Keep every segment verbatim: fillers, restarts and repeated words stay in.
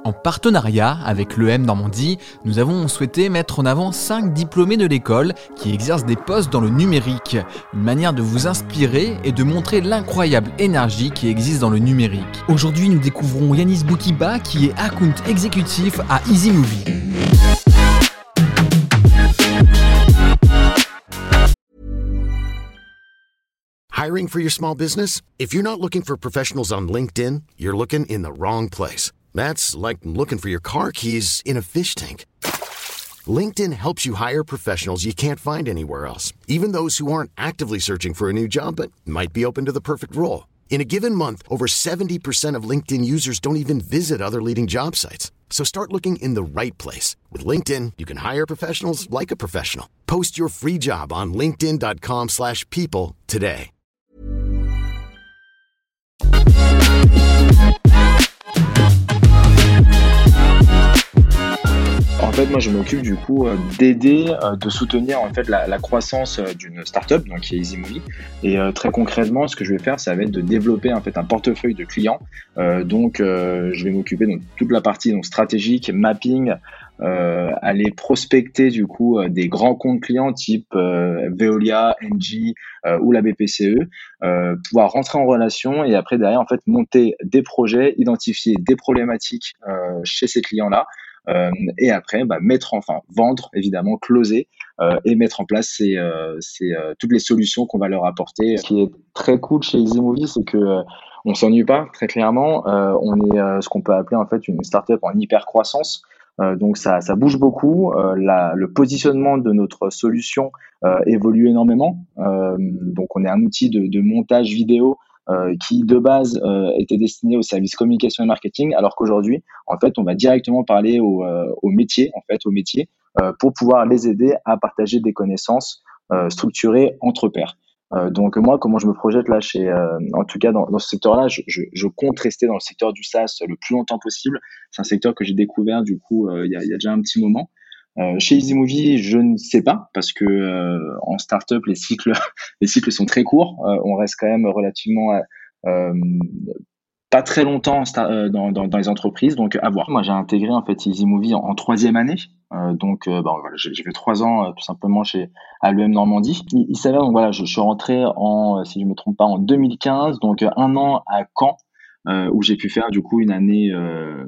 En partenariat avec l'E M Normandie, nous avons souhaité mettre en avant cinq diplômés de l'école qui exercent des postes dans le numérique. Une manière de vous inspirer et de montrer l'incroyable énergie qui existe dans le numérique. Aujourd'hui, nous découvrons Yanis Boukiba qui est account exécutif à EasyMovie. Hiring for your small business? If you're not looking for professionals on LinkedIn, you're looking in the wrong place. That's like looking for your car keys in a fish tank. LinkedIn helps you hire professionals you can't find anywhere else, even those who aren't actively searching for a new job but might be open to the perfect role. In a given month, over seventy percent of LinkedIn users don't even visit other leading job sites. So start looking in the right place. With LinkedIn, you can hire professionals like a professional. Post your free job on linkedin dot com slash people today. En fait, moi, je m'occupe du coup euh, d'aider, euh, de soutenir en fait la, la croissance euh, d'une startup, donc qui est EasyMovie. Et euh, très concrètement, ce que je vais faire, ça va être de développer en fait un portefeuille de clients. Euh, donc, euh, je vais m'occuper de toute la partie donc stratégique, mapping, euh, aller prospecter du coup euh, des grands comptes clients type euh, Veolia, Engie euh, ou la B P C E, euh, pouvoir rentrer en relation et après derrière en fait monter des projets, identifier des problématiques euh, chez ces clients-là. Euh, et après bah, mettre enfin vendre évidemment, closer euh, et mettre en place ces, euh, ces, euh, toutes les solutions qu'on va leur apporter. Ce qui est très cool chez EasyMovie, c'est que euh, on s'ennuie pas très clairement. Euh, on est euh, ce qu'on peut appeler en fait une startup en hyper croissance. Euh, donc ça, ça bouge beaucoup. Euh, la, le positionnement de notre solution euh, évolue énormément. Euh, donc on est un outil de, de montage vidéo. Euh, qui de base euh, était destiné au service communication et marketing, alors qu'aujourd'hui, en fait, on va directement parler au, euh, au métier, en fait, au métier, euh, pour pouvoir les aider à partager des connaissances euh, structurées entre pairs. Euh, donc moi, comment je me projette là, chez, euh, en tout cas dans, dans ce secteur-là, je, je, je compte rester dans le secteur du SaaS le plus longtemps possible. C'est un secteur que j'ai découvert du coup euh, il y a, il y a déjà un petit moment. Euh, chez EasyMovie, je ne sais pas parce que euh, en startup, les cycles, les cycles sont très courts. Euh, on reste quand même relativement euh, pas très longtemps dans, dans, dans les entreprises, donc à voir. Moi, j'ai intégré en fait EasyMovie en, en troisième année, euh, donc euh, bah, voilà, j'ai, j'ai fait trois ans euh, tout simplement chez à l'E M Normandie. Il, il s'avère donc voilà, je, je suis rentré en, si je me trompe pas, en deux mille quinze, donc un an à Caen, euh, où j'ai pu faire du coup une année. Euh,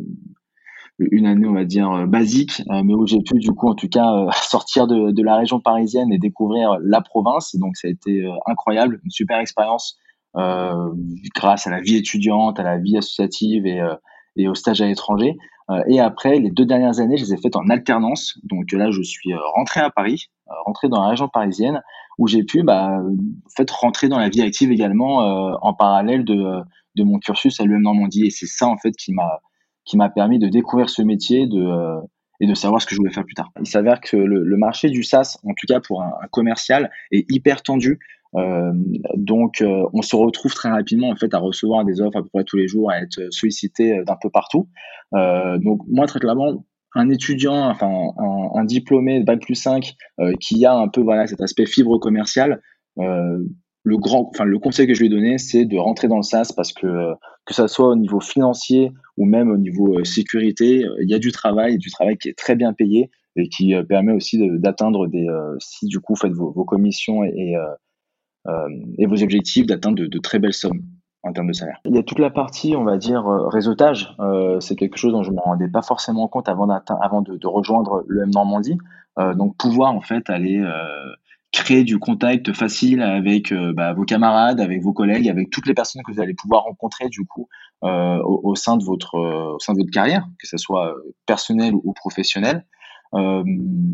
une année on va dire basique, euh, mais où j'ai pu du coup en tout cas euh, sortir de, de la région parisienne et découvrir la province. Donc ça a été euh, incroyable, une super expérience euh, grâce à la vie étudiante, à la vie associative et, euh, et au stage à l'étranger. Euh, et après les deux dernières années, je les ai faites en alternance. Donc là, je suis rentré à Paris, euh, rentré dans la région parisienne, où j'ai pu bah, en fait rentrer dans la vie active également euh, en parallèle de, de mon cursus à l'E M Normandie. Et c'est ça en fait qui m'a qui m'a permis de découvrir ce métier de, euh, et de savoir ce que je voulais faire plus tard. Il s'avère que le, le marché du SaaS, en tout cas pour un, un commercial, est hyper tendu. Euh, donc, euh, on se retrouve très rapidement en fait à recevoir des offres à peu près tous les jours, à être sollicité d'un peu partout. Euh, donc, moi, très clairement, un étudiant, enfin un, un diplômé de bac plus cinq euh, qui a un peu voilà cet aspect fibre commerciale, euh, le grand, enfin le conseil que je lui ai donné, c'est de rentrer dans le SaaS parce que que ça soit au niveau financier ou même au niveau euh, sécurité, il y a du travail, du travail qui est très bien payé et qui euh, permet aussi de, d'atteindre des, euh, si du coup vous faites vos, vos commissions et, et, euh, euh, et vos objectifs, d'atteindre de, de très belles sommes en termes de salaire. Il y a toute la partie, on va dire, euh, réseautage. Euh, c'est quelque chose dont je ne me rendais pas forcément compte avant, avant de, de rejoindre l'E M Normandie. Euh, donc pouvoir en fait aller euh, créer du contact facile avec euh, bah, vos camarades, avec vos collègues, avec toutes les personnes que vous allez pouvoir rencontrer du coup euh, au, au sein de votre euh, au sein de votre carrière, que ce soit personnelle ou professionnelle. Euh,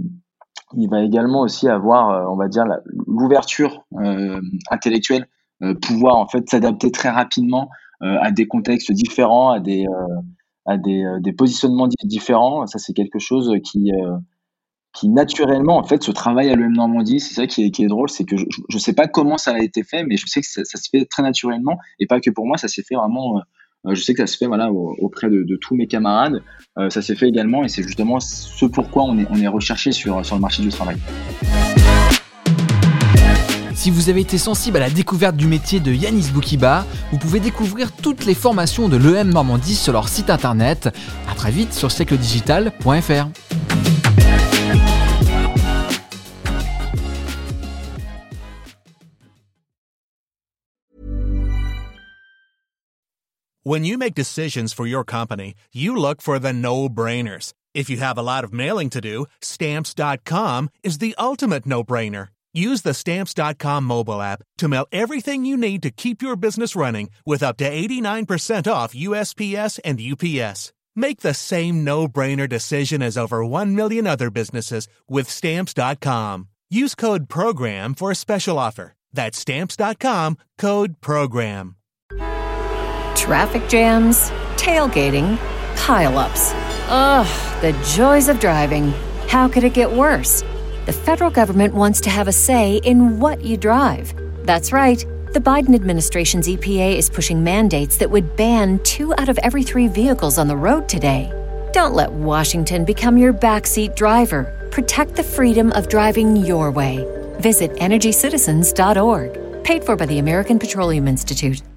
il va également aussi avoir, euh, on va dire, la, l'ouverture euh, intellectuelle, euh, pouvoir en fait s'adapter très rapidement euh, à des contextes différents, à des euh, à des, euh, des positionnements différents. Ça, c'est quelque chose qui euh, qui naturellement en fait se travaille à l'E M Normandie. C'est ça qui est, qui est drôle, c'est que je ne sais pas comment ça a été fait, mais je sais que ça, ça se fait très naturellement et pas que pour moi, ça s'est fait vraiment. Euh, je sais que ça se fait voilà auprès de, de tous mes camarades. Euh, ça s'est fait également et c'est justement ce pourquoi on est on est recherché sur sur le marché du travail. Si vous avez été sensible à la découverte du métier de Yanis Boukiba, vous pouvez découvrir toutes les formations de l'E M Normandie sur leur site internet. À très vite sur siècle digital point f r. When you make decisions for your company, you look for the no-brainers. If you have a lot of mailing to do, Stamps dot com is the ultimate no-brainer. Use the Stamps dot com mobile app to mail everything you need to keep your business running with up to eighty-nine percent off U S P S and U P S. Make the same no-brainer decision as over one million other businesses with Stamps dot com. Use code PROGRAM for a special offer. That's Stamps dot com, code PROGRAM. Traffic jams, tailgating, pile-ups. Ugh, the joys of driving. How could it get worse? The federal government wants to have a say in what you drive. That's right. The Biden administration's E P A is pushing mandates that would ban two out of every three vehicles on the road today. Don't let Washington become your backseat driver. Protect the freedom of driving your way. Visit energy citizens dot org. Paid for by the American Petroleum Institute.